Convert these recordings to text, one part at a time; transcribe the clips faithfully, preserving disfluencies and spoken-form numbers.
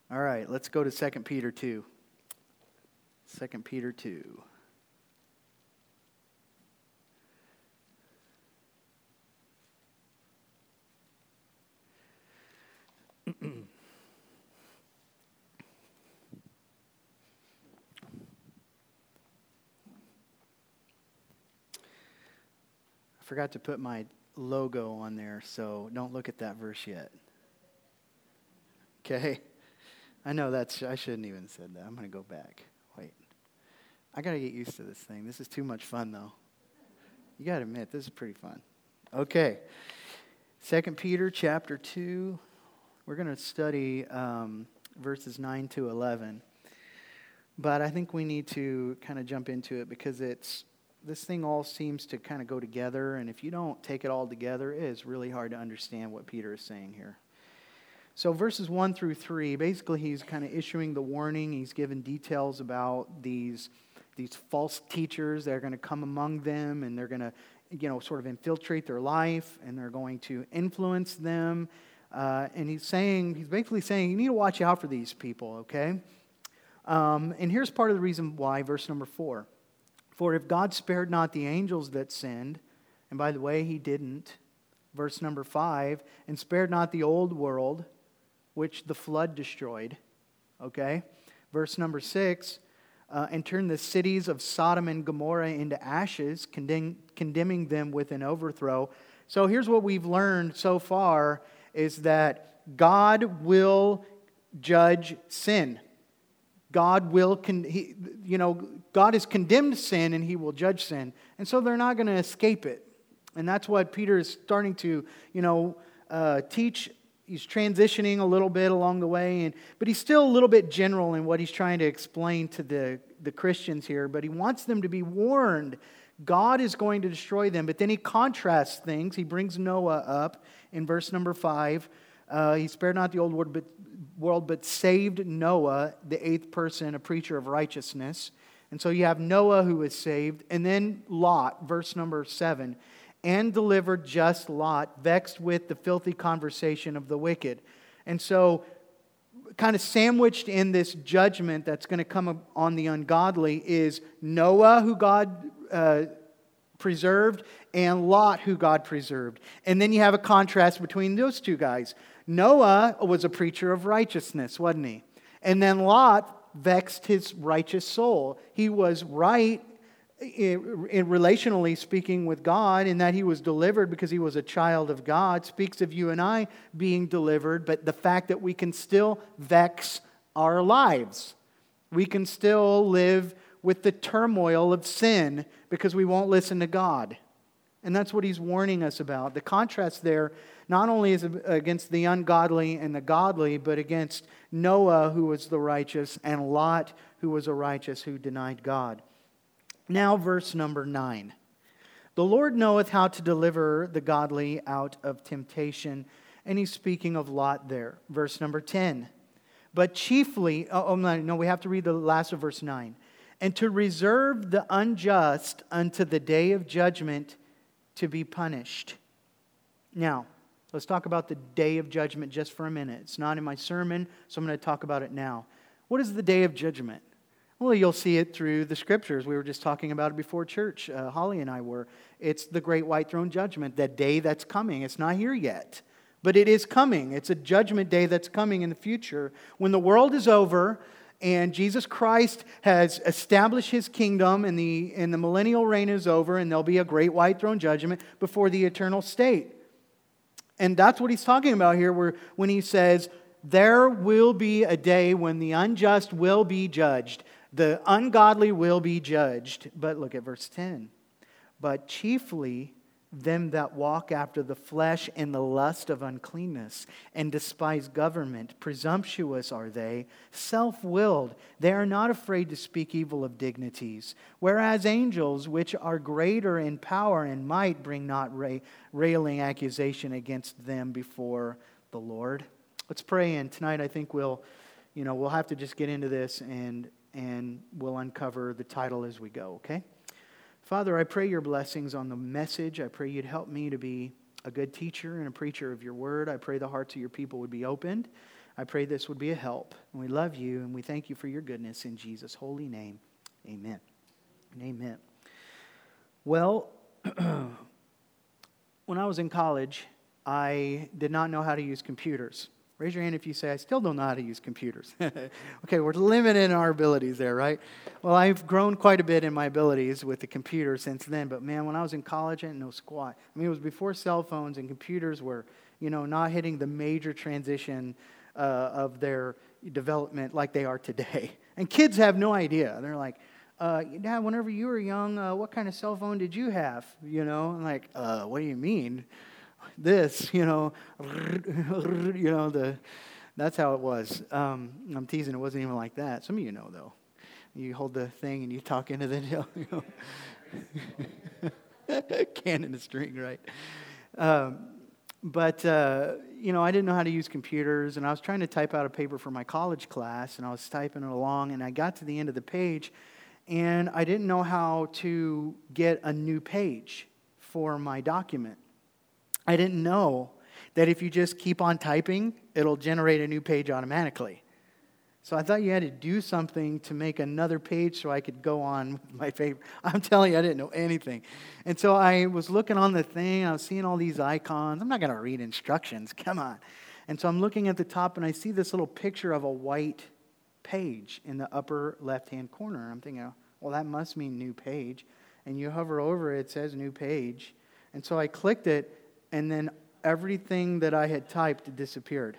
All right, let's go to Second Peter two. Second Peter two. I forgot to put my logo on there, so don't look at that verse yet. Okay? I know that's, I shouldn't even have said that. I'm going to go back. Wait. I got to get used to this thing. This is too much fun, though. You got to admit, this is pretty fun. Okay. Second Peter chapter two. We're going to study um, verses nine to eleven. But I think we need to kind of jump into it because it's, this thing all seems to kind of go together. And if you don't take it all together, it is really hard to understand what Peter is saying here. So verses one through three, basically he's kind of issuing the warning. He's given details about these, these false teachers that are going to come among them, and they're going to, you know, sort of infiltrate their life, and they're going to influence them. Uh, and he's saying, he's basically saying, you need to watch out for these people, okay? Um, and here's part of the reason why, verse number four. For if God spared not the angels that sinned, and by the way, he didn't. Verse number five, and spared not the old world, which the flood destroyed. Okay? Verse number six, uh, and turned the cities of Sodom and Gomorrah into ashes, condemn, condemning them with an overthrow. So here's what we've learned so far, is that God will judge sin. God will, con- he, you know, God has condemned sin and he will judge sin. And so they're not going to escape it. And that's what Peter is starting to, you know, uh, teach. He's transitioning a little bit along the way, and but he's still a little bit general in what he's trying to explain to the, the Christians here. But he wants them to be warned. God is going to destroy them. But then he contrasts things. He brings Noah up in verse number five. Uh, he spared not the old world but, world, but saved Noah, the eighth person, a preacher of righteousness. And so you have Noah who is saved. And then Lot, verse number seven. And delivered just Lot, vexed with the filthy conversation of the wicked. And so, kind of sandwiched in this judgment that's going to come on the ungodly is Noah, who God uh, preserved, and Lot, who God preserved. And then you have a contrast between those two guys. Noah was a preacher of righteousness, wasn't he? And then Lot vexed his righteous soul. He was right, In, in relationally speaking with God, in that he was delivered because he was a child of God, speaks of you and I being delivered, but the fact that we can still vex our lives. We can still live with the turmoil of sin because we won't listen to God. And that's what he's warning us about. The contrast there not only is against the ungodly and the godly, but against Noah, who was the righteous, and Lot, who was a righteous who denied God. Now, verse number nine. The Lord knoweth how to deliver the godly out of temptation. And he's speaking of Lot there. Verse number ten. But chiefly, oh, oh no, no, we have to read the last of verse nine. And to reserve the unjust unto the day of judgment to be punished. Now, let's talk about the day of judgment just for a minute. It's not in my sermon, so I'm going to talk about it now. What is the day of judgment? Well, you'll see it through the Scriptures. We were just talking about it before church. Uh, Holly and I were. It's the great white throne judgment, that day that's coming. It's not here yet, but it is coming. It's a judgment day that's coming in the future. When the world is over and Jesus Christ has established His kingdom and the, and the millennial reign is over, and there'll be a great white throne judgment before the eternal state. And that's what he's talking about here, where when he says, there will be a day when the unjust will be judged. The ungodly will be judged. But look at verse ten. But chiefly them that walk after the flesh in the lust of uncleanness, and despise government. Presumptuous are they, self-willed. They are not afraid to speak evil of dignities. Whereas angels, which are greater in power and might, bring not ra- railing accusation against them before the Lord. Let's pray. And tonight I think we'll, you know, we'll have to just get into this and and we'll uncover the title as we go, okay? Father, I pray your blessings on the message. I pray you'd help me to be a good teacher and a preacher of your word. I pray the hearts of your people would be opened. I pray this would be a help. And we love you, and we thank you for your goodness in Jesus' holy name. Amen. And amen. Well, when I was in college, I did not know how to use computers. Raise your hand if you say, I still don't know how to use computers. Okay, we're limited in our abilities there, right? Well, I've grown quite a bit in my abilities with the computer since then. But man, when I was in college, I didn't know squat. I mean, it was before cell phones, and computers were, you know, not hitting the major transition uh, of their development like they are today. And kids have no idea. They're like, uh, Dad, whenever you were young, uh, what kind of cell phone did you have? You know, I'm like, uh, what do you mean? This, you know, you know, the that's how it was. Um, I'm teasing. It wasn't even like that. Some of you know, though. You hold the thing and you talk into the, you know, can in a string, right? Um, but, uh, you know, I didn't know how to use computers, and I was trying to type out a paper for my college class, and I was typing it along, and I got to the end of the page, and I didn't know how to get a new page for my document. I didn't know that if you just keep on typing, it'll generate a new page automatically. So I thought you had to do something to make another page so I could go on with my paper. I'm telling you, I didn't know anything. And so I was looking on the thing, I was seeing all these icons. I'm not going to read instructions, come on. And so I'm looking at the top, and I see this little picture of a white page in the upper left-hand corner. I'm thinking, well, that must mean new page. And you hover over it, it says new page. And so I clicked it, and then everything that I had typed disappeared.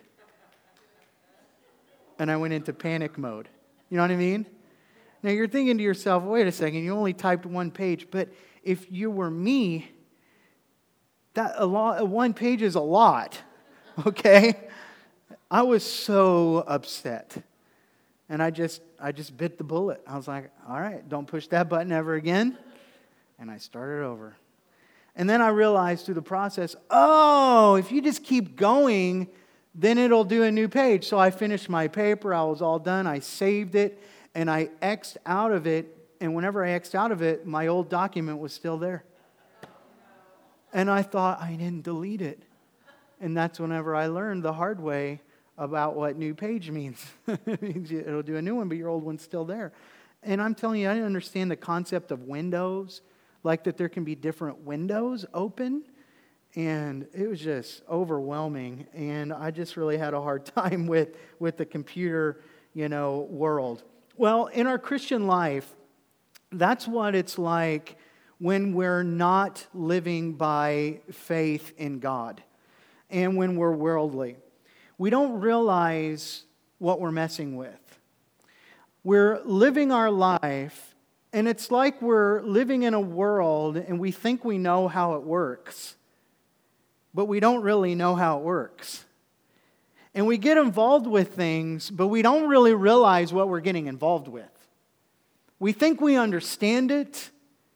And I went into panic mode. You know what I mean? Now you're thinking to yourself, wait a second, you only typed one page. But if you were me, that a lot, one page is a lot. Okay? I was so upset. And I just I just bit the bullet. I was like, all right, don't push that button ever again. And I started over. And then I realized through the process, oh, if you just keep going, then it'll do a new page. So I finished my paper. I was all done. I saved it, and I X'd out of it. And whenever I X'd out of it, my old document was still there. And I thought, I didn't delete it. And that's whenever I learned the hard way about what new page means. It means it'll do a new one, but your old one's still there. And I'm telling you, I didn't understand the concept of windows, like that there can be different windows open. And it was just overwhelming. And I just really had a hard time with, with the computer, you know, world. Well, in our Christian life, that's what it's like when we're not living by faith in God and when we're worldly. We don't realize what we're messing with. We're living our life, and it's like we're living in a world and we think we know how it works, but we don't really know how it works. And we get involved with things, but we don't really realize what we're getting involved with. We think we understand it,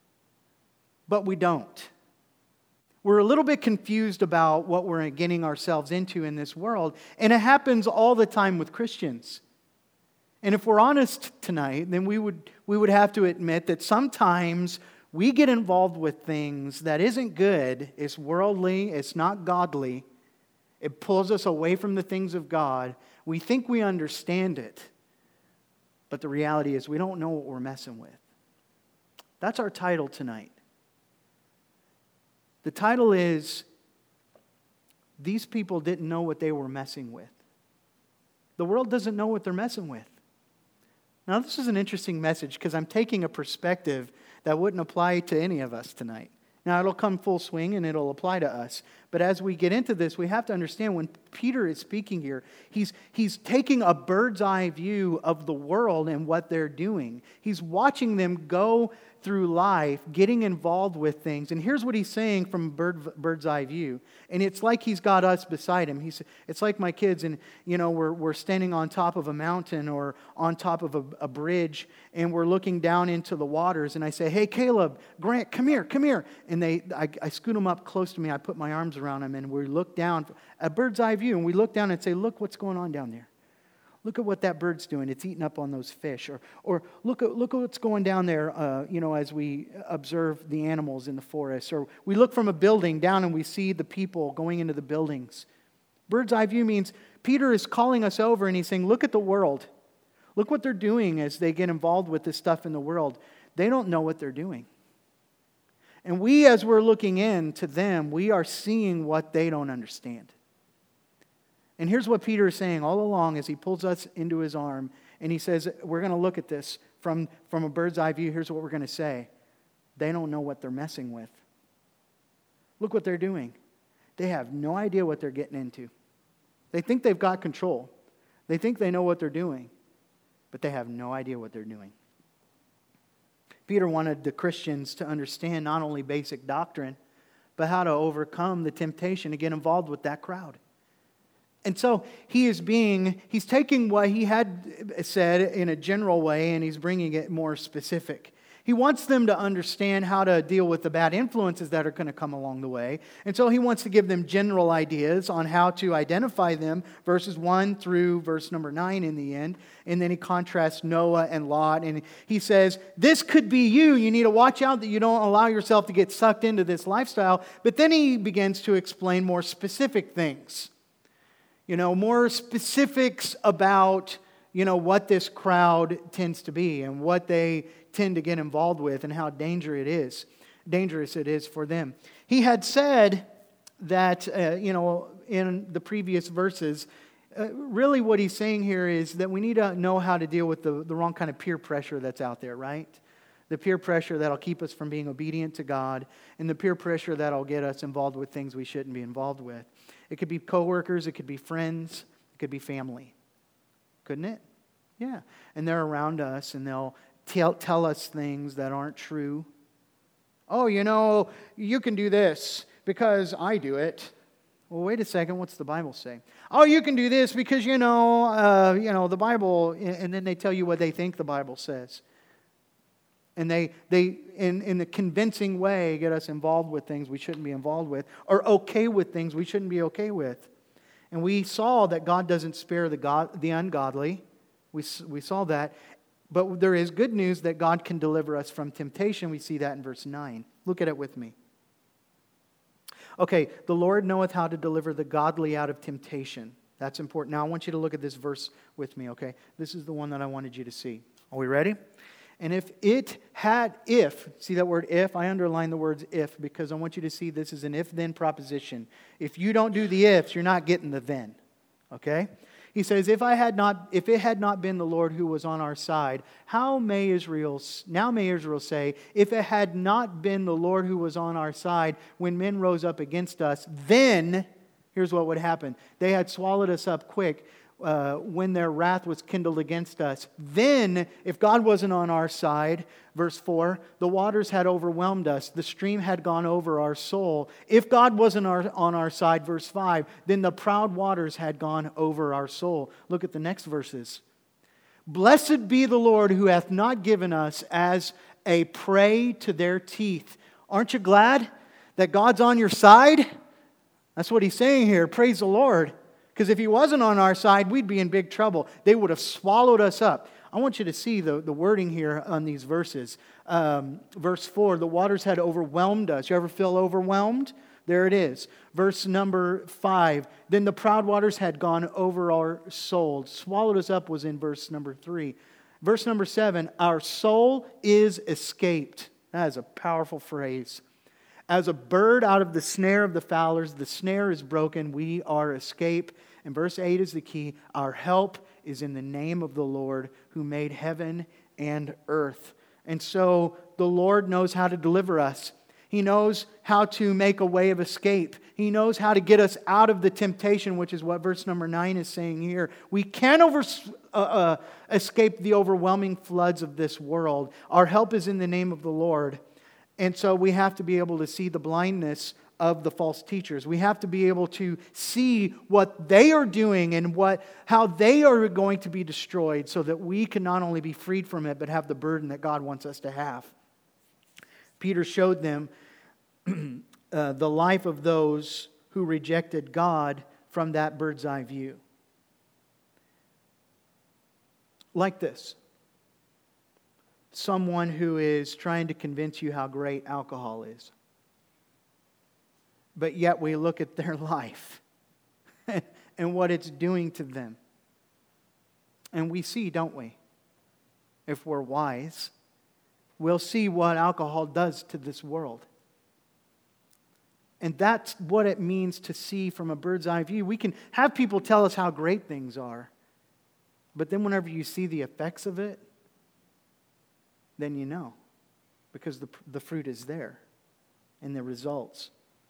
but we don't. We're a little bit confused about what we're getting ourselves into in this world, and it happens all the time with Christians. And if we're honest tonight, then we would we would have to admit that sometimes we get involved with things that isn't good, it's worldly, it's not godly. It pulls us away from the things of God. We think we understand it, but the reality is we don't know what we're messing with. That's our title tonight. The title is, These People Didn't Know What They Were Messing With. The world doesn't know what they're messing with. Now, this is an interesting message because I'm taking a perspective that wouldn't apply to any of us tonight. Now, it'll come full swing and it'll apply to us. But as we get into this, we have to understand when Peter is speaking here, he's, he's taking a bird's eye view of the world and what they're doing. He's watching them go through life, getting involved with things. And here's what he's saying from a bird, bird's eye view. And it's like he's got us beside him. He's, it's like my kids, and you know, we're, we're standing on top of a mountain or on top of a, a bridge, and we're looking down into the waters. And I say, hey, Caleb, Grant, come here, come here. And they, I, I scoot them up close to me. I put my arms around them, and we look down, a bird's eye view, and we look down and say, look what's going on down there. Look at what that bird's doing. It's eating up on those fish. Or or look at look at what's going down there, uh, you know, as we observe the animals in the forest. Or we look from a building down and we see the people going into the buildings. Bird's eye view means Peter is calling us over and he's saying, look at the world. Look what they're doing as they get involved with this stuff in the world. They don't know what they're doing. And we, as we're looking in to them, we are seeing what they don't understand. And here's what Peter is saying all along as he pulls us into his arm. And he says, we're going to look at this from, from a bird's eye view. Here's what we're going to say. They don't know what they're messing with. Look what they're doing. They have no idea what they're getting into. They think they've got control. They think they know what they're doing. But they have no idea what they're doing. Peter wanted the Christians to understand not only basic doctrine, but how to overcome the temptation to get involved with that crowd. And so he is being, he's taking what he had said in a general way and he's bringing it more specific. He wants them to understand how to deal with the bad influences that are going to come along the way. And so he wants to give them general ideas on how to identify them, verses one through verse number nine in the end. And then he contrasts Noah and Lot. And he says, this could be you. You need to watch out that you don't allow yourself to get sucked into this lifestyle. But then he begins to explain more specific things. You know, more specifics about, you know, what this crowd tends to be and what they tend to get involved with and how dangerous it is, dangerous it is for them. He had said that, uh, you know, in the previous verses, uh, really what he's saying here is that we need to know how to deal with the, the wrong kind of peer pressure that's out there, right? The peer pressure that'll keep us from being obedient to God and the peer pressure that'll get us involved with things we shouldn't be involved with. It could be coworkers, it could be friends, it could be family. Couldn't it? Yeah. And they're around us and they'll tell, tell us things that aren't true. Oh, you know, you can do this because I do it. Well, wait a second, what's the Bible say? Oh, you can do this because, you know, uh, you know, the Bible, and then they tell you what they think the Bible says. And they, they in, in the convincing way, get us involved with things we shouldn't be involved with, or okay with things we shouldn't be okay with. And we saw that God doesn't spare the God, the ungodly. We, we saw that. But there is good news that God can deliver us from temptation. We see that in verse nine. Look at it with me. Okay, the Lord knoweth how to deliver the godly out of temptation. That's important. Now I want you to look at this verse with me, okay? This is the one that I wanted you to see. Are we ready? And if it had, if, see that word if? I underline the words if because I want you to see this is an if-then proposition. If you don't do the ifs, you're not getting the then. Okay? He says, if I had not, if it had not been the Lord who was on our side, how may Israel, now may Israel say, if it had not been the Lord who was on our side when men rose up against us, then, here's what would happen. They had swallowed us up quick. Uh, when their wrath was kindled against us. Then, if God wasn't on our side, verse four, the waters had overwhelmed us. The stream had gone over our soul. If God wasn't our, on our side, verse five, then the proud waters had gone over our soul. Look at the next verses. Blessed be the Lord who hath not given us as a prey to their teeth. Aren't you glad that God's on your side? That's what he's saying here. Praise the Lord. Because if he wasn't on our side, we'd be in big trouble. They would have swallowed us up. I want you to see the, the wording here on these verses. Um, verse four, the waters had overwhelmed us. You ever feel overwhelmed? There it is. Verse number five, then the proud waters had gone over our soul. Swallowed us up was in verse number three. Verse number seven, our soul is escaped. That is a powerful phrase. As a bird out of the snare of the fowlers, the snare is broken, we are escaped. And verse eight is the key. Our help is in the name of the Lord who made heaven and earth. And so the Lord knows how to deliver us. He knows how to make a way of escape. He knows how to get us out of the temptation, which is what verse number nine is saying here. We can over, uh, uh, escape the overwhelming floods of this world. Our help is in the name of the Lord. And so we have to be able to see the blindness of the false teachers. We have to be able to see what they are doing and what how they are going to be destroyed so that we can not only be freed from it, but have the burden that God wants us to have. Peter showed them uh, the life of those who rejected God from that bird's eye view. Like this. Someone who is trying to convince you how great alcohol is. But yet we look at their life and what it's doing to them. And we see, don't we? If we're wise, we'll see what alcohol does to this world. And that's what it means to see from a bird's eye view. We can have people tell us how great things are, but then whenever you see the effects of it, then you know, because the, the fruit is there and the results.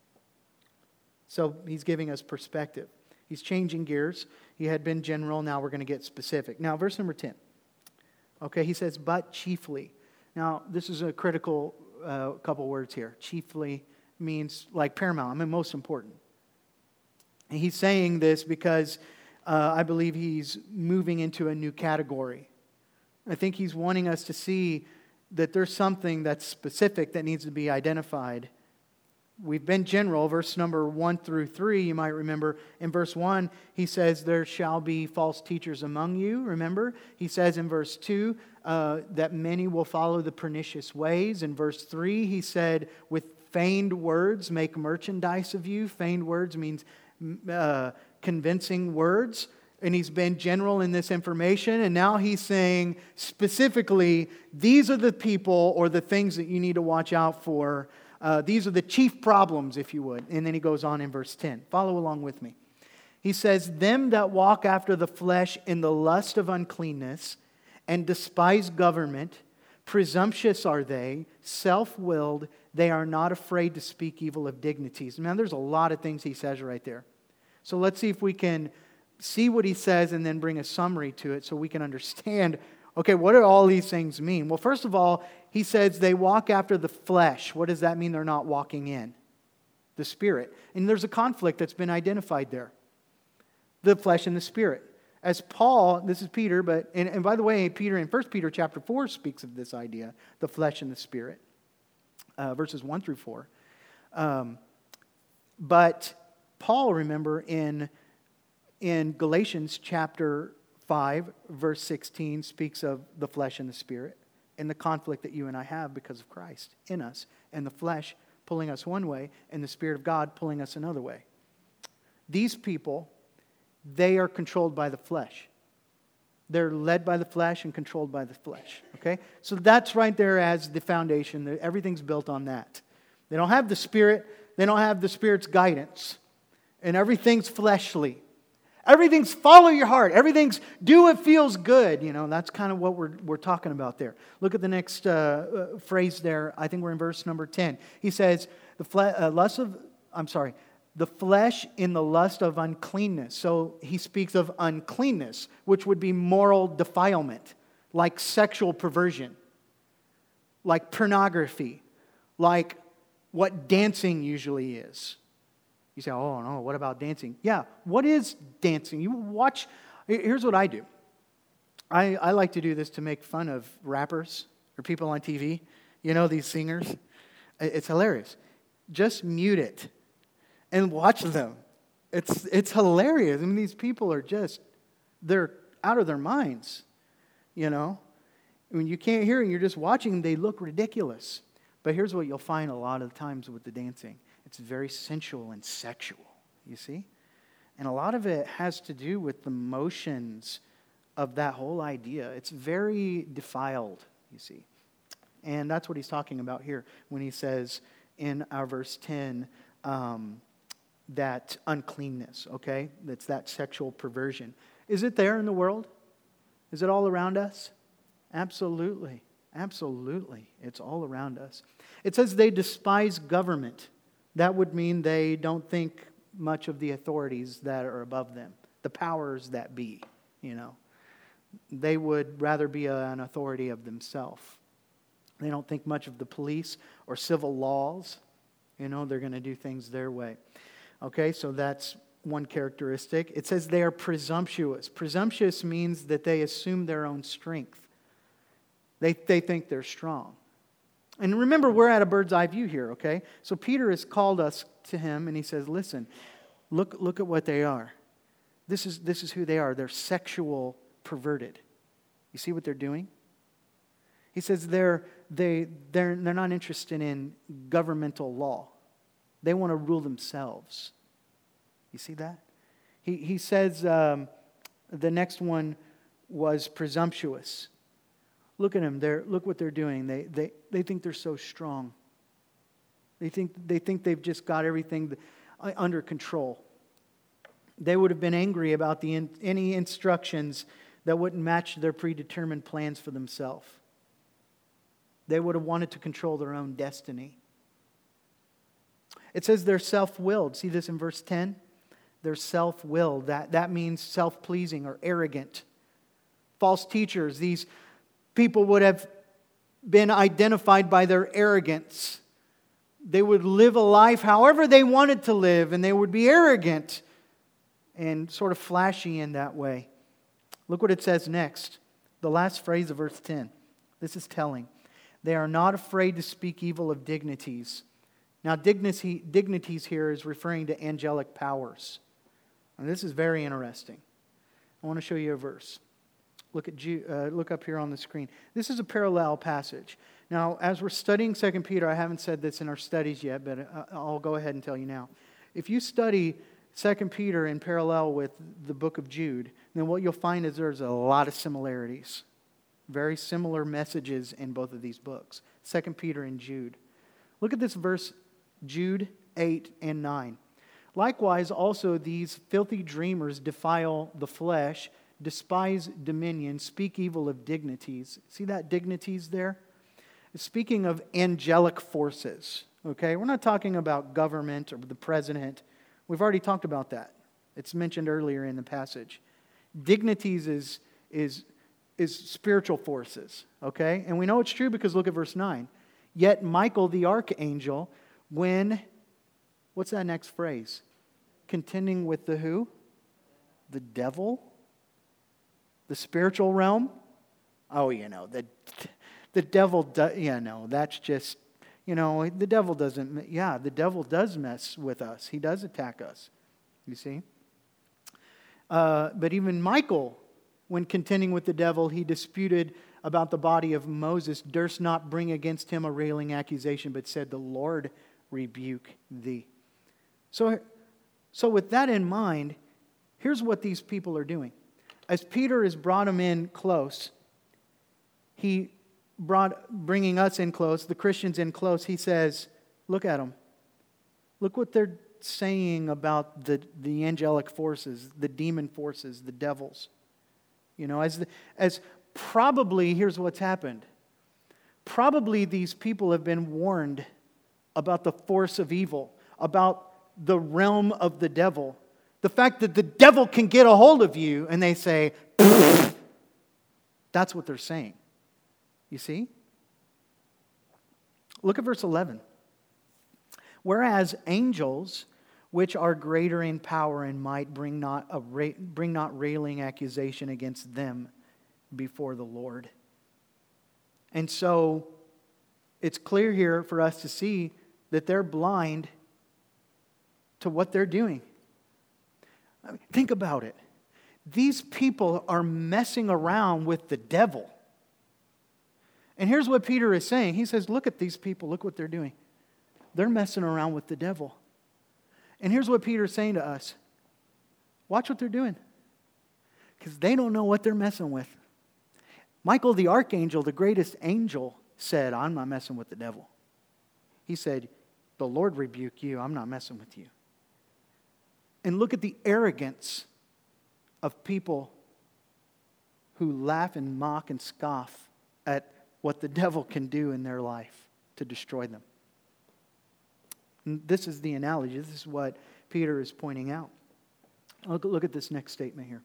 So he's giving us perspective. He's changing gears. He had been general, now we're going to get specific. Now, verse number ten. Okay, he says, but chiefly. Now, this is a critical uh, couple words here. Chiefly means like paramount, I mean most important. And he's saying this because uh, I believe he's moving into a new category. I think he's wanting us to see that there's something that's specific that needs to be identified. We've been general, verse number one through three, you might remember. In verse one, he says, there shall be false teachers among you, remember? He says in verse two, uh, that many will follow the pernicious ways. In verse three, he said, with feigned words make merchandise of you. Feigned words means uh, convincing words. And he's been general in this information. And now he's saying specifically, these are the people or the things that you need to watch out for. Uh, these are the chief problems, if you would. And then he goes on in verse ten. Follow along with me. He says, them that walk after the flesh in the lust of uncleanness and despise government, presumptuous are they, self-willed, they are not afraid to speak evil of dignities. Now, there's a lot of things he says right there. So let's see if we can see what he says and then bring a summary to it so we can understand, okay, what do all these things mean? Well, first of all, he says they walk after the flesh. What does that mean? They're not walking in the Spirit. And there's a conflict that's been identified there. The flesh and the Spirit. As Paul, this is Peter, but and, and by the way, Peter in First Peter chapter four speaks of this idea, the flesh and the Spirit. Uh, verses one through four. Um, but Paul, remember, in, in Galatians chapter five, verse sixteen, speaks of the flesh and the Spirit and the conflict that you and I have because of Christ in us, and the flesh pulling us one way and the Spirit of God pulling us another way. These people, they are controlled by the flesh. They're led by the flesh and controlled by the flesh. Okay? So that's right there as the foundation. Everything's built on that. They don't have the Spirit. They don't have the Spirit's guidance. And everything's fleshly. Everything's follow your heart. Everything's do what feels good. You know, that's kind of what we're, we're talking about there. Look at the next uh, uh, phrase there. I think we're in verse number ten. He says, the fle- uh, lust of, I'm sorry, the flesh in the lust of uncleanness. So he speaks of uncleanness, which would be moral defilement, like sexual perversion, like pornography, like what dancing usually is. You say, oh no, what about dancing? Yeah, what is dancing? You watch, here's what I do. I, I like to do this to make fun of rappers or people on T V. You know, these singers. It's hilarious. Just mute it and watch them. It's it's hilarious. I mean, these people are just, they're out of their minds, you know. When you can't hear and you're just watching them, they look ridiculous. But here's what you'll find a lot of times with the dancing. It's very sensual and sexual, you see. And a lot of it has to do with the motions of that whole idea. It's very defiled, you see. And that's what he's talking about here when he says in our verse ten, um, that uncleanness, okay? That's that sexual perversion. Is it there in the world? Is it all around us? Absolutely. Absolutely. It's all around us. It says they despise government. That would mean they don't think much of the authorities that are above them, the powers that be, you know. They would rather be a, an authority of themselves. They don't think much of the police or civil laws. You know, they're going to do things their way. Okay, so that's one characteristic. It says they are presumptuous. Presumptuous means that they assume their own strength. They, they think they're strong. And remember, we're at a bird's eye view here, okay? So Peter has called us to him and he says, listen, look, look at what they are. This is, this is who they are. They're sexual perverted. You see what they're doing? He says they're, they, they're, they're not interested in governmental law. They want to rule themselves. You see that? He, he says um, the next one was presumptuous. Look at them. They're, look what they're doing. They, they, they think they're so strong. They think, they think they've just got everything under control. They would have been angry about the in, any instructions that wouldn't match their predetermined plans for themselves. They would have wanted to control their own destiny. It says they're self-willed. See this in verse ten? They're self-willed. That, that means self-pleasing or arrogant. False teachers, these people would have been identified by their arrogance. They would live a life however they wanted to live, and they would be arrogant and sort of flashy in that way. Look what it says next. The last phrase of verse ten. This is telling. They are not afraid to speak evil of dignities. Now, dignity, dignities here is referring to angelic powers. And this is very interesting. I want to show you a verse. Look at uh, look up here on the screen. This is a parallel passage. Now, as we're studying Second Peter, I haven't said this in our studies yet, but I'll go ahead and tell you now. If you study Second Peter in parallel with the book of Jude, then what you'll find is there's a lot of similarities. Very similar messages in both of these books. Second Peter and Jude. Look at this verse, Jude eight and nine. Likewise, also these filthy dreamers defile the flesh, despise dominion, speak evil of dignities. See that dignities there? Speaking of angelic forces. Okay, we're not talking about government or the president. We've already talked about that. It's mentioned earlier in the passage. Dignities is, is, is spiritual forces. Okay, and we know it's true because look at verse nine. Yet Michael the archangel, when, what's that next phrase? Contending with the who? The devil? The spiritual realm? Oh, you know, the, the devil, do, yeah, no, that's just, you know, the devil doesn't, yeah, the devil does mess with us. He does attack us, you see. Uh, but even Michael, when contending with the devil, he disputed about the body of Moses, durst not bring against him a railing accusation, but said, the Lord rebuke thee. So, so with that in mind, here's what these people are doing. As Peter has brought them in close, he brought, bringing us in close, the Christians in close, he says, look at them. Look what they're saying about the, the angelic forces, the demon forces, the devils. You know, as the, as probably, here's what's happened. Probably these people have been warned about the force of evil, about the realm of the devil. The fact that the devil can get a hold of you, and they say, pfft. That's what they're saying. You see? Look at verse eleven. Whereas angels, which are greater in power and might, bring not a ra- bring not railing accusation against them before the Lord. And so it's clear here for us to see that they're blind to what they're doing. I mean, think about it. These people are messing around with the devil. And here's what Peter is saying. He says, look at these people. Look what they're doing. They're messing around with the devil. And here's what Peter is saying to us. Watch what they're doing. Because they don't know what they're messing with. Michael the archangel, the greatest angel, said, I'm not messing with the devil. He said, the Lord rebuke you. I'm not messing with you. And look at the arrogance of people who laugh and mock and scoff at what the devil can do in their life to destroy them. And this is the analogy. This is what Peter is pointing out. Look, look at this next statement here.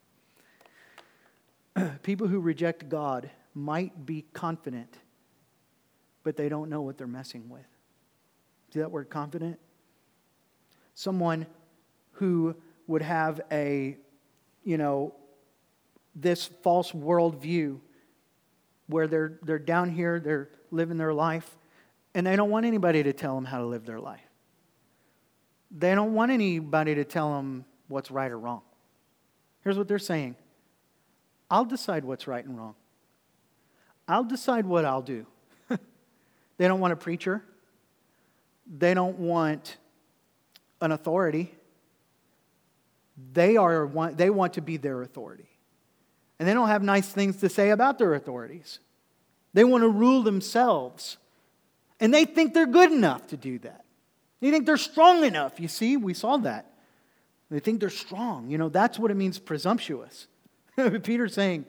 People who reject God might be confident, but they don't know what they're messing with. See that word confident? Someone who would have a, you know, this false worldview where they're they're down here, they're living their life, and they don't want anybody to tell them how to live their life. They don't want anybody to tell them what's right or wrong. Here's what they're saying. I'll decide what's right and wrong. I'll decide what I'll do. They don't want a preacher. They don't want an authority. They are one, they want to be their authority. And they don't have nice things to say about their authorities. They want to rule themselves. And they think they're good enough to do that. They think they're strong enough. You see, we saw that. They think they're strong. You know, that's what it means presumptuous. Peter's saying,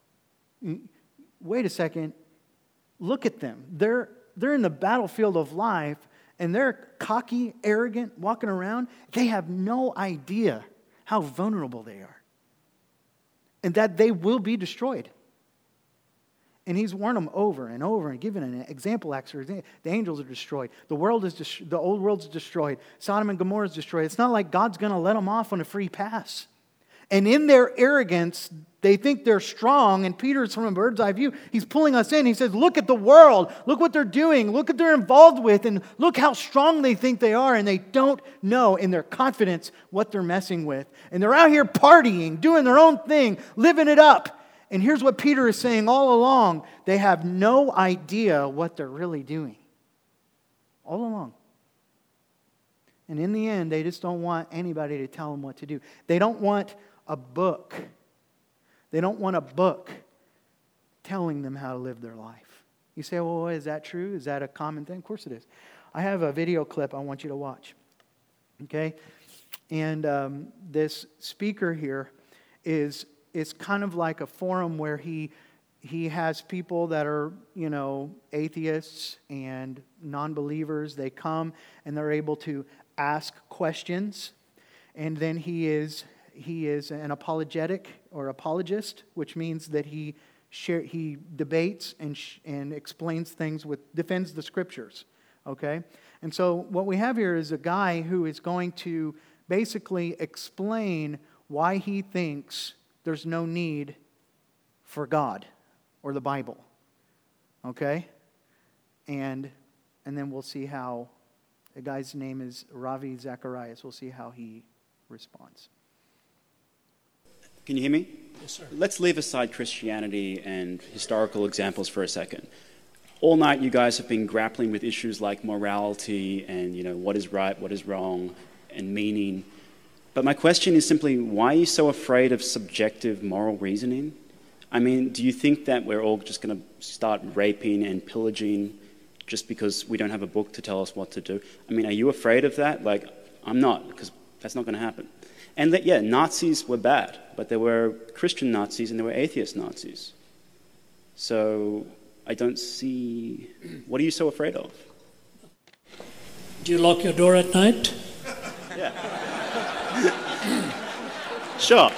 wait a second. Look at them. They're, they're in the battlefield of life, and they're cocky, arrogant, walking around. They have no idea how vulnerable they are. And that they will be destroyed. And he's warned them over and over and given an example after example. The angels are destroyed. The world is dis- the old world's destroyed. Sodom and Gomorrah is destroyed. It's not like God's going to let them off on a free pass. And in their arrogance, they think they're strong. And Peter's from a bird's eye view. He's pulling us in. He says, look at the world. Look what they're doing. Look what they're involved with. And look how strong they think they are. And they don't know in their confidence what they're messing with. And they're out here partying, doing their own thing, living it up. And here's what Peter is saying all along. They have no idea what they're really doing. All along. And in the end, they just don't want anybody to tell them what to do. They don't want a book. They don't want a book telling them how to live their life. You say, well, is that true? Is that a common thing? Of course it is. I have a video clip I want you to watch. Okay? And um, this speaker here is... It's kind of like a forum where he he has people that are, you know, atheists and non-believers. They come and they're able to ask questions. And then he is he is an apologetic or apologist, which means that he share, he debates and sh- and explains things with defends the scriptures. Okay? And so what we have here is a guy who is going to basically explain why he thinks there's no need for God or the Bible. Okay? And and then we'll see how, the guy's name is Ravi Zacharias. We'll see how he responds. Can you hear me? Yes, sir. Let's leave aside Christianity and historical examples for a second. All night you guys have been grappling with issues like morality and, you know, what is right, what is wrong, and meaning. But my question is simply, why are you so afraid of subjective moral reasoning? I mean, do you think that we're all just going to start raping and pillaging just because we don't have a book to tell us what to do? I mean, are you afraid of that? Like, I'm not, because that's not going to happen. And that, yeah, Nazis were bad, but there were Christian Nazis and there were atheist Nazis. So I don't see, what are you so afraid of? Do you lock your door at night? Yeah. Sure.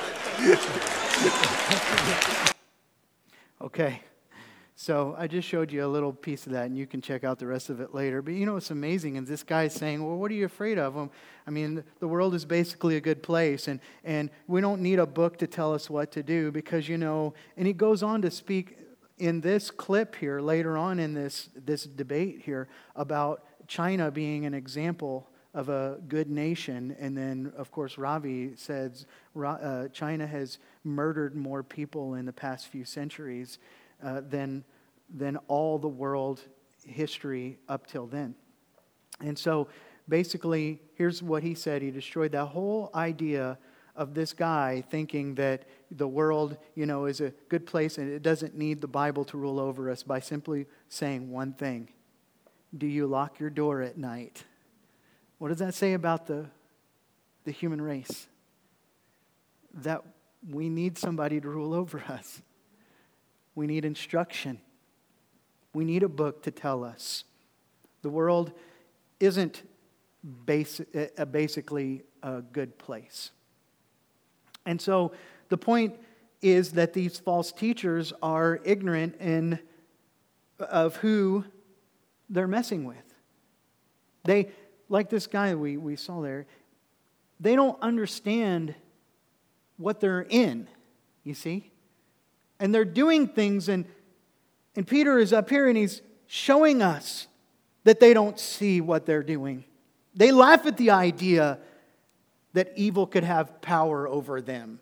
Okay. So I just showed you a little piece of that, and you can check out the rest of it later. But you know what's amazing is this guy's saying, well, what are you afraid of? Um, I mean, the world is basically a good place, and, and we don't need a book to tell us what to do because, you know, and he goes on to speak in this clip here, later on in this, this debate here, about China being an example of a good nation. And then, of course, Ravi says uh, China has murdered more people in the past few centuries uh, than, than all the world history up till then. And so, basically, here's what he said. He destroyed that whole idea of this guy thinking that the world, you know, is a good place and it doesn't need the Bible to rule over us by simply saying one thing. Do you lock your door at night? What does that say about the, the human race? That we need somebody to rule over us. We need instruction. We need a book to tell us. The world isn't basi- uh, basically a good place. And so the point is that these false teachers are ignorant in, of who they're messing with. They... Like this guy we, we saw there, they don't understand what they're in, you see? And they're doing things, and, and Peter is up here and he's showing us that they don't see what they're doing. They laugh at the idea that evil could have power over them.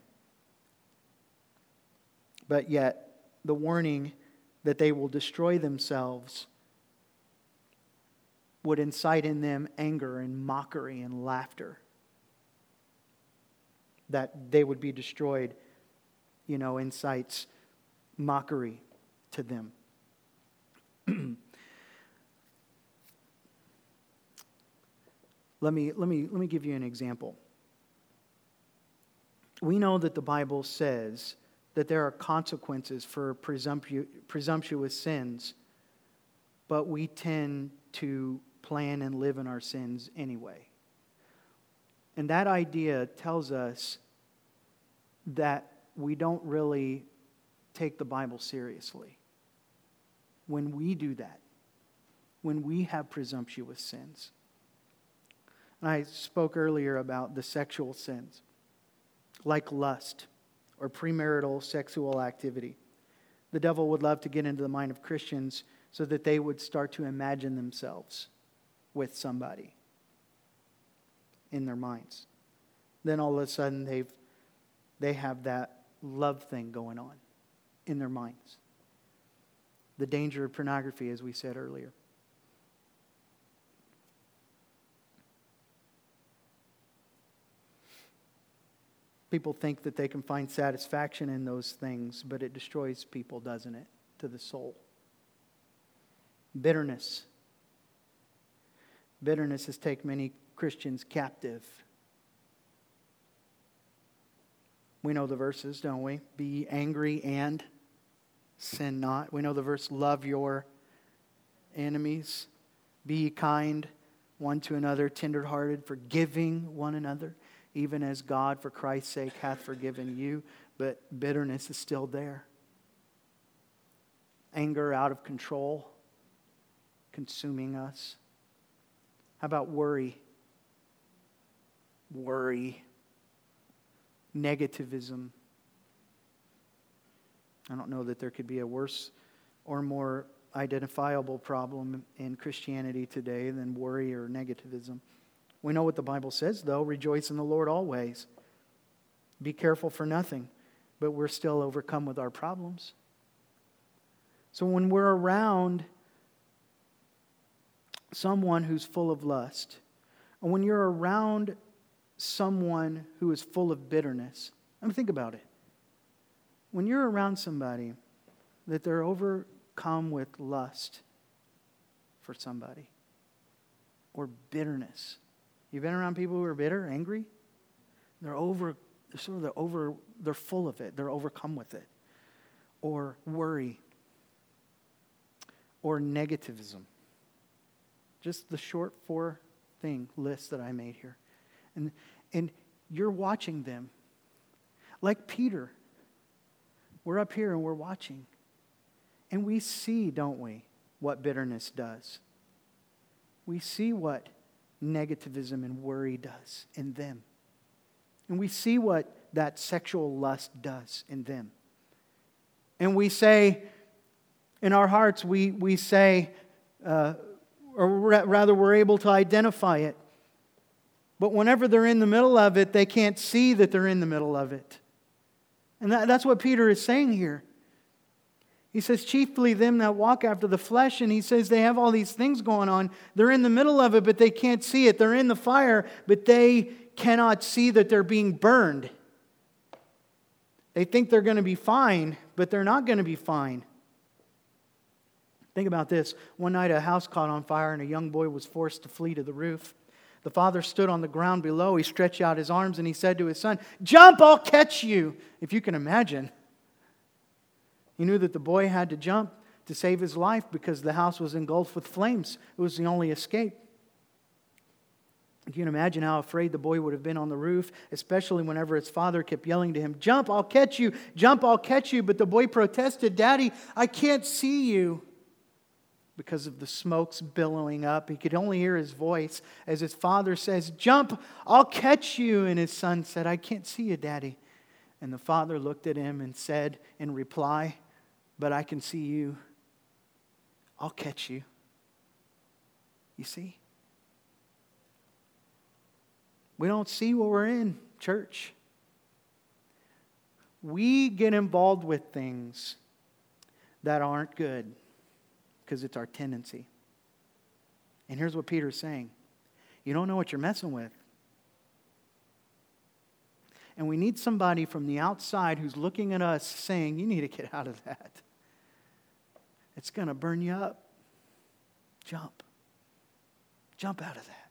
But yet, the warning that they will destroy themselves would incite in them anger and mockery and laughter. that they would be destroyed, you know, incites mockery to them. let me let me let me give you an example. We know that the Bible says that there are consequences for presumpu- presumptuous sins, but we tend to plan and live in our sins anyway. And that idea tells us that we don't really take the Bible seriously. When we do that, when we have presumptuous sins. And I spoke earlier about the sexual sins, like lust or premarital sexual activity. The devil would love to get into the mind of Christians so that they would start to imagine themselves with somebody in their minds. Then all of a sudden they've they have that love thing going on in their minds. The danger of pornography, as we said earlier. People think that they can find satisfaction in those things, but it destroys people, doesn't it, to the soul? Bitterness. Bitterness has taken many Christians captive. We know the verses, don't we? Be angry and sin not. We know the verse, love your enemies. Be kind one to another, tenderhearted, forgiving one another, even as God, for Christ's sake, hath forgiven you. But bitterness is still there. Anger out of control, consuming us. How about worry? Worry. Negativism. I don't know that there could be a worse or more identifiable problem in Christianity today than worry or negativism. We know what the Bible says, though. Rejoice in the Lord always. Be careful for nothing. But we're still overcome with our problems. So when we're around someone who's full of lust, and when you're around someone who is full of bitterness, I mean, think about it. When you're around somebody that they're overcome with lust for somebody or bitterness. You've been around people who are bitter, angry? They're over, they're sort of they're over, they're full of it. They're overcome with it. Or worry. Or negativism. Just the short four thing list that I made here. And, and you're watching them. Like Peter. We're up here and we're watching. And we see, don't we, what bitterness does. We see what negativism and worry does in them. And we see what that sexual lust does in them. And we say, in our hearts, we, we say, uh, or rather we're able to identify it. But whenever they're in the middle of it, they can't see that they're in the middle of it. And that, that's what Peter is saying here. He says, chiefly them that walk after the flesh. And he says they have all these things going on. They're in the middle of it, but they can't see it. They're in the fire, but they cannot see that they're being burned. They think they're going to be fine, but they're not going to be fine. Think about this. One night a house caught on fire and a young boy was forced to flee to the roof. The father stood on the ground below. He stretched out his arms and he said to his son, "Jump, I'll catch you." If you can imagine. He knew that the boy had to jump to save his life because the house was engulfed with flames. It was the only escape. You can imagine how afraid the boy would have been on the roof, especially whenever his father kept yelling to him, "Jump, I'll catch you. Jump, I'll catch you." But the boy protested, "Daddy, I can't see you." Because of the smokes billowing up, he could only hear his voice as his father says, "Jump, I'll catch you." And his son said, "I can't see you, Daddy." And the father looked at him and said in reply, "But I can see you. I'll catch you." You see? We don't see what we're in, church. We get involved with things that aren't good. Because it's our tendency. And here's what Peter's saying. You don't know what you're messing with. And we need somebody from the outside who's looking at us saying, you need to get out of that. It's going to burn you up. Jump. Jump out of that.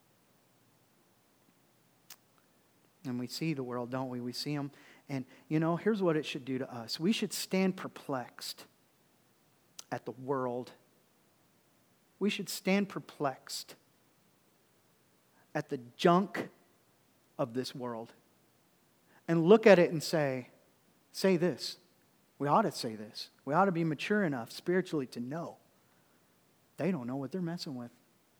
And we see the world, don't we? We see them. And, you know, here's what it should do to us. We should stand perplexed at the world. We should stand perplexed at the junk of this world. And look at it and say, say this. We ought to say this. We ought to be mature enough spiritually to know they don't know what they're messing with.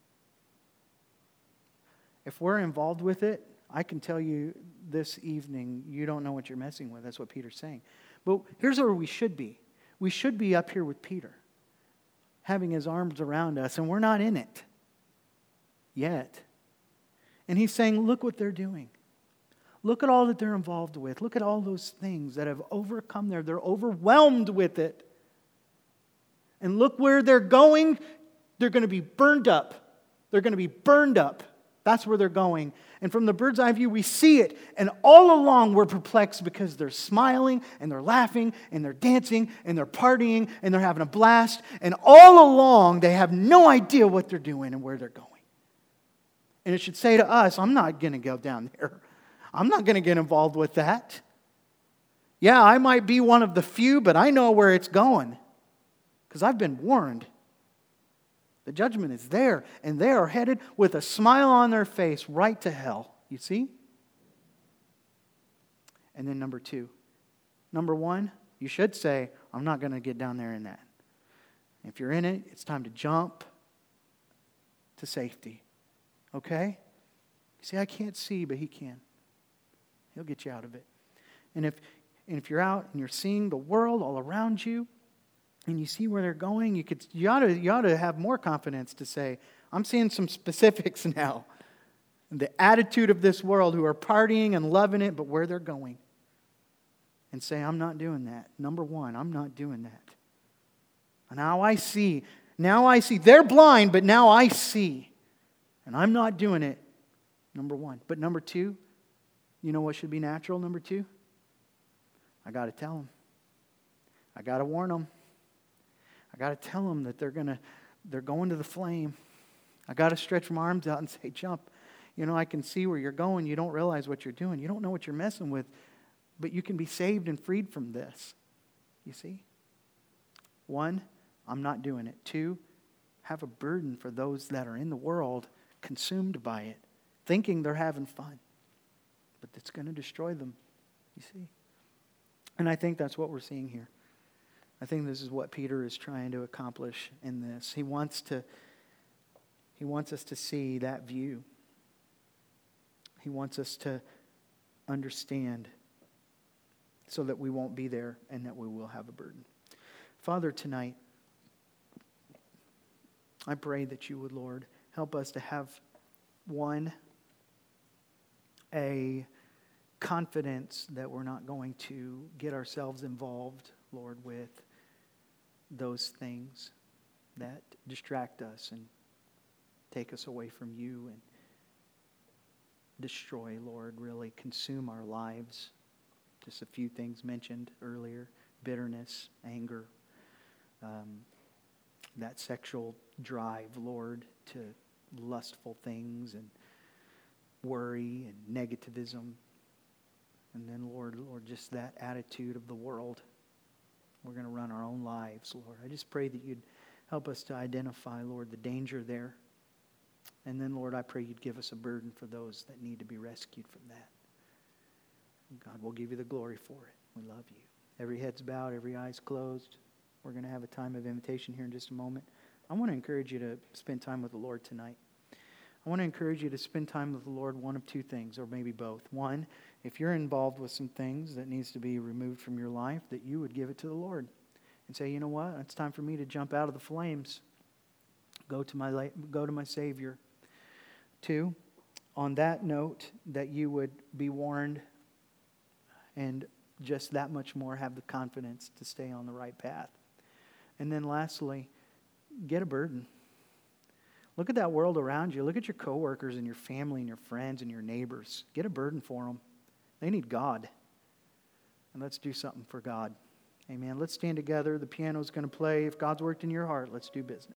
If we're involved with it, I can tell you this evening, you don't know what you're messing with. That's what Peter's saying. But here's where we should be. We should be up here with Peter, having his arms around us, and we're not in it yet. And he's saying, look what they're doing. Look at all that they're involved with. Look at all those things that have overcome there. They're overwhelmed with it. And look where they're going. They're going to be burned up. They're going to be burned up. That's where they're going. And from the bird's eye view, we see it. And all along, we're perplexed because they're smiling and they're laughing and they're dancing and they're partying and they're having a blast. And all along, they have no idea what they're doing and where they're going. And it should say to us, I'm not going to go down there. I'm not going to get involved with that. Yeah, I might be one of the few, but I know where it's going because I've been warned. The judgment is there, and they are headed with a smile on their face right to hell. You see? And then number two. Number one, you should say, I'm not going to get down there in that. If you're in it, it's time to jump to safety. Okay? You see, I can't see, but He can. He'll get you out of it. And if, and if you're out and you're seeing the world all around you, and you see where they're going, you could you ought to you ought to have more confidence to say, I'm seeing some specifics now. The attitude of this world who are partying and loving it, but where they're going. And say, I'm not doing that. Number one, I'm not doing that. And now I see. Now I see. They're blind, but now I see. And I'm not doing it. Number one. But number two, you know what should be natural, number two? I got to tell them. I got to warn them. I got to tell them that they're gonna, they're going to the flame. I got to stretch my arms out and say, jump. You know, I can see where you're going. You don't realize what you're doing. You don't know what you're messing with. But you can be saved and freed from this. You see? One, I'm not doing it. Two, have a burden for those that are in the world consumed by it, thinking they're having fun. But it's going to destroy them. You see? And I think that's what we're seeing here. I think this is what Peter is trying to accomplish in this. He wants to, he wants us to see that view. He wants us to understand so that we won't be there and that we will have a burden. Father, tonight, I pray that you would, Lord, help us to have, one, a confidence that we're not going to get ourselves involved, Lord, with those things that distract us and take us away from you and destroy, Lord, really consume our lives. Just a few things mentioned earlier: bitterness, anger, um, that sexual drive, Lord, to lustful things and worry and negativism. And then, Lord, Lord, just that attitude of the world. We're going to run our own lives, Lord. I just pray that you'd help us to identify, Lord, the danger there. And then, Lord, I pray you'd give us a burden for those that need to be rescued from that. God, we'll give you the glory for it. We love you. Every head's bowed, every eye's closed. We're going to have a time of invitation here in just a moment. I want to encourage you to spend time with the Lord tonight. I want to encourage you to spend time with the Lord, one of two things, or maybe both. One, if you're involved with some things that needs to be removed from your life, that you would give it to the Lord and say, you know what, it's time for me to jump out of the flames. Go to my go to my Savior. Two, on that note, that you would be warned and just that much more have the confidence to stay on the right path. And then lastly, get a burden. Look at that world around you. Look at your coworkers and your family and your friends and your neighbors. Get a burden for them. They need God. And let's do something for God. Amen. Let's stand together. The piano's going to play. If God's worked in your heart, let's do business.